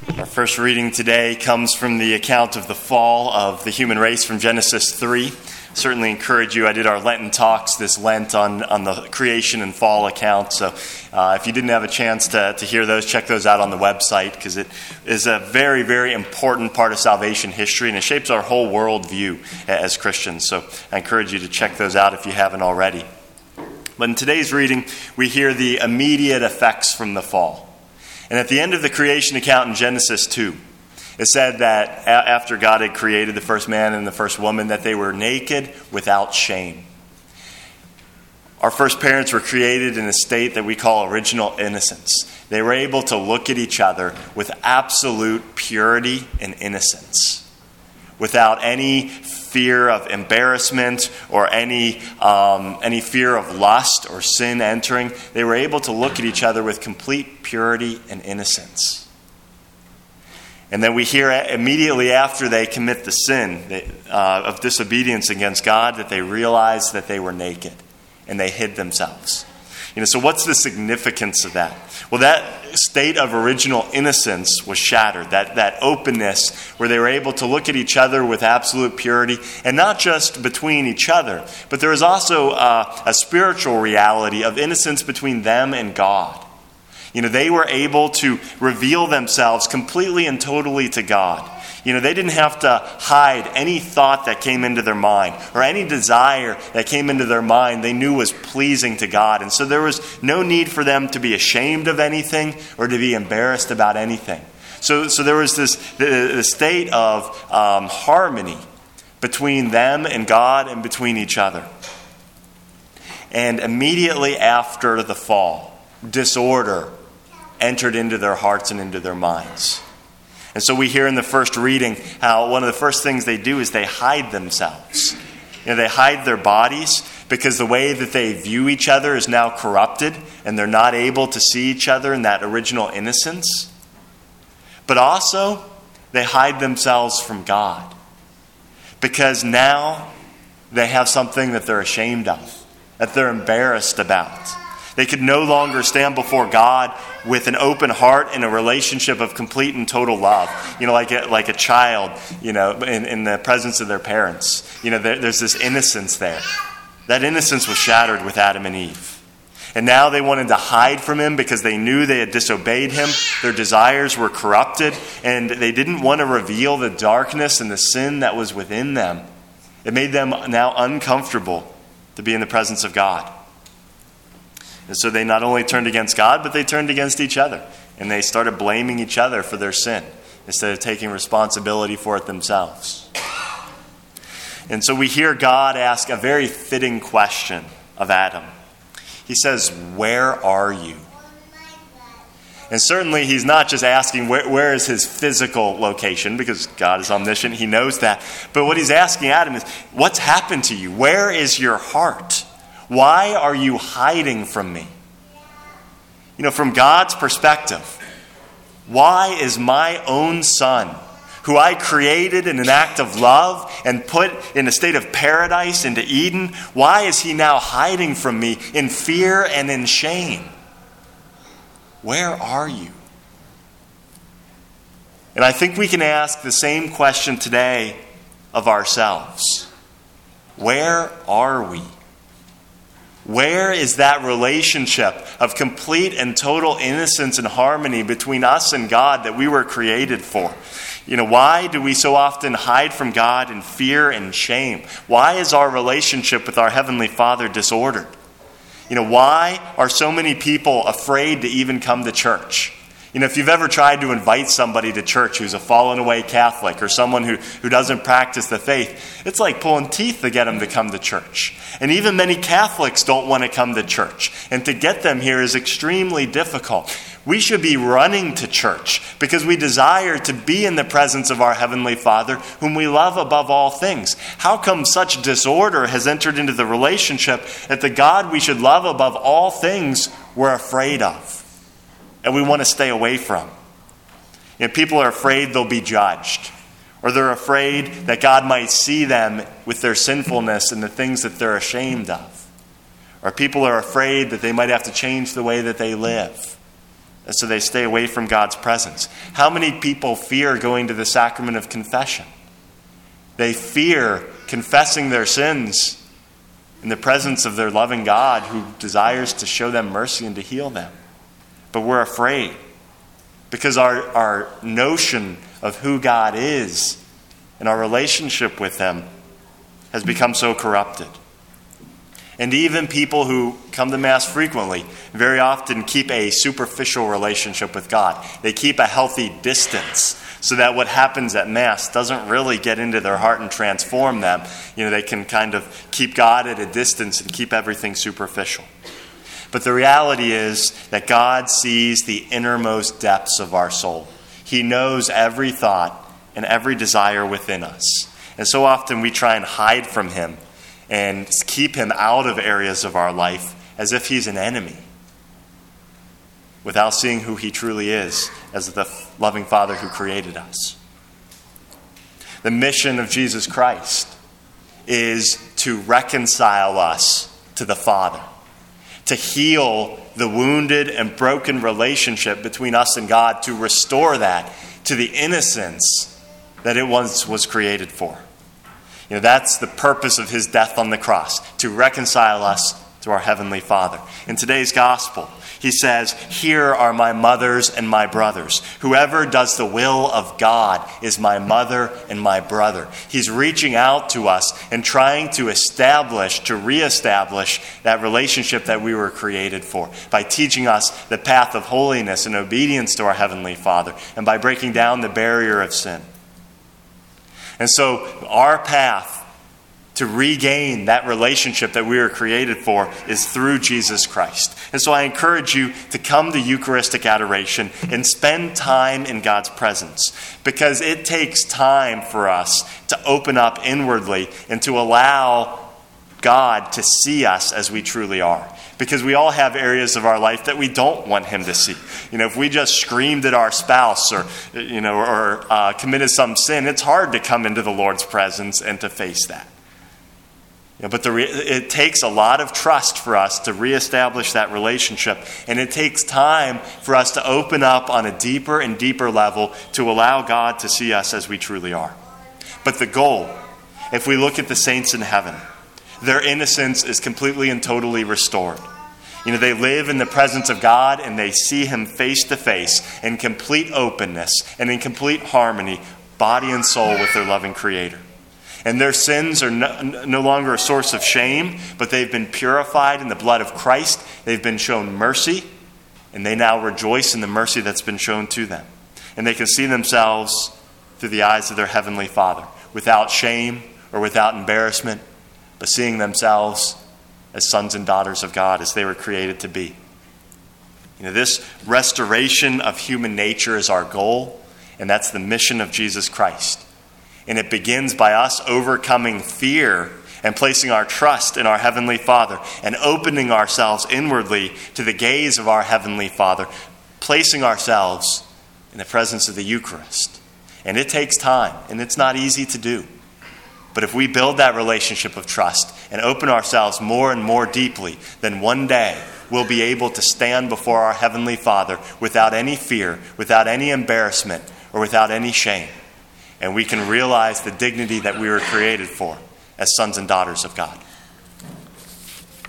Our first reading today comes from the account of the fall of the human race from Genesis 3. Certainly encourage you. I did our Lenten talks this Lent on the creation and fall account. So if you didn't have a chance to hear those, check those out on the website, because it is a very, very important part of salvation history, and it shapes our whole worldview as Christians. So I encourage you to check those out if you haven't already. But in today's reading, we hear the immediate effects from the fall. And at the end of the creation account in Genesis 2, it said that after God had created the first man and the first woman, that they were naked without shame. Our first parents were created in a state that we call original innocence. They were able to look at each other with absolute purity and innocence, without any fear of embarrassment or any fear of lust or sin entering. They were able to look at each other with complete purity and innocence. And then we hear immediately after they commit the sin of disobedience against God that they realized that they were naked and they hid themselves. So what's the significance of that? Well, that state of original innocence was shattered, that openness where they were able to look at each other with absolute purity, and not just between each other, but there was also a spiritual reality of innocence between them and God. They were able to reveal themselves completely and totally to God. They didn't have to hide any thought that came into their mind or any desire that came into their mind they knew was pleasing to God. And so there was no need for them to be ashamed of anything or to be embarrassed about anything. So there was the state of harmony between them and God and between each other. And immediately after the fall, disorder entered into their hearts and into their minds. And so we hear in the first reading how one of the first things they do is they hide themselves. They hide their bodies because the way that they view each other is now corrupted and they're not able to see each other in that original innocence. But also, they hide themselves from God because now they have something that they're ashamed of, that they're embarrassed about. They could no longer stand before God with an open heart in a relationship of complete and total love. Like a child, in the presence of their parents. There's this innocence there. That innocence was shattered with Adam and Eve. And now they wanted to hide from him because they knew they had disobeyed him. Their desires were corrupted, and they didn't want to reveal the darkness and the sin that was within them. It made them now uncomfortable to be in the presence of God. And so they not only turned against God, but they turned against each other. And they started blaming each other for their sin instead of taking responsibility for it themselves. And so we hear God ask a very fitting question of Adam. He says, "Where are you?" And certainly he's not just asking where is his physical location, because God is omniscient, he knows that. But what he's asking Adam is, what's happened to you? Where is your heart? Why are you hiding from me? From God's perspective, why is my own son, who I created in an act of love and put in a state of paradise into Eden, why is he now hiding from me in fear and in shame? Where are you? And I think we can ask the same question today of ourselves. Where are we? Where is that relationship of complete and total innocence and harmony between us and God that we were created for? Why do we so often hide from God in fear and shame? Why is our relationship with our Heavenly Father disordered? Why are so many people afraid to even come to church? If you've ever tried to invite somebody to church who's a fallen away Catholic or someone who doesn't practice the faith, it's like pulling teeth to get them to come to church. And even many Catholics don't want to come to church. And to get them here is extremely difficult. We should be running to church because we desire to be in the presence of our Heavenly Father, whom we love above all things. How come such disorder has entered into the relationship that the God we should love above all things we're afraid of and we want to stay away from? People are afraid they'll be judged, or they're afraid that God might see them with their sinfulness and the things that they're ashamed of. Or people are afraid that they might have to change the way that they live. And so they stay away from God's presence. How many people fear going to the sacrament of confession? They fear confessing their sins in the presence of their loving God who desires to show them mercy and to heal them. But we're afraid because our notion of who God is and our relationship with Him has become so corrupted. And even people who come to Mass frequently very often keep a superficial relationship with God. They keep a healthy distance so that what happens at Mass doesn't really get into their heart and transform them. They can kind of keep God at a distance and keep everything superficial. But the reality is that God sees the innermost depths of our soul. He knows every thought and every desire within us. And so often we try and hide from Him and keep Him out of areas of our life as if He's an enemy, without seeing who He truly is as the loving Father who created us. The mission of Jesus Christ is to reconcile us to the Father, to heal the wounded and broken relationship between us and God, to restore that to the innocence that it once was created for. That's the purpose of His death on the cross, to reconcile us to our Heavenly Father. In today's gospel, He says, "Here are my mothers and my brothers. Whoever does the will of God is my mother and my brother." He's reaching out to us and trying to reestablish that relationship that we were created for by teaching us the path of holiness and obedience to our Heavenly Father and by breaking down the barrier of sin. And so our path to regain that relationship that we were created for is through Jesus Christ. And so I encourage you to come to Eucharistic adoration and spend time in God's presence, because it takes time for us to open up inwardly and to allow God to see us as we truly are. Because we all have areas of our life that we don't want Him to see. If we just screamed at our spouse or committed some sin, it's hard to come into the Lord's presence and to face that. But it takes a lot of trust for us to reestablish that relationship. And it takes time for us to open up on a deeper and deeper level to allow God to see us as we truly are. But the goal, if we look at the saints in heaven, their innocence is completely and totally restored. They live in the presence of God and they see Him face to face in complete openness and in complete harmony, body and soul, with their loving Creator. And their sins are no longer a source of shame, but they've been purified in the blood of Christ. They've been shown mercy, and they now rejoice in the mercy that's been shown to them. And they can see themselves through the eyes of their Heavenly Father, without shame or without embarrassment, but seeing themselves as sons and daughters of God as they were created to be. This restoration of human nature is our goal, and that's the mission of Jesus Christ. And it begins by us overcoming fear and placing our trust in our Heavenly Father and opening ourselves inwardly to the gaze of our Heavenly Father, placing ourselves in the presence of the Eucharist. And it takes time, and it's not easy to do. But if we build that relationship of trust and open ourselves more and more deeply, then one day we'll be able to stand before our Heavenly Father without any fear, without any embarrassment, or without any shame. And we can realize the dignity that we were created for as sons and daughters of God.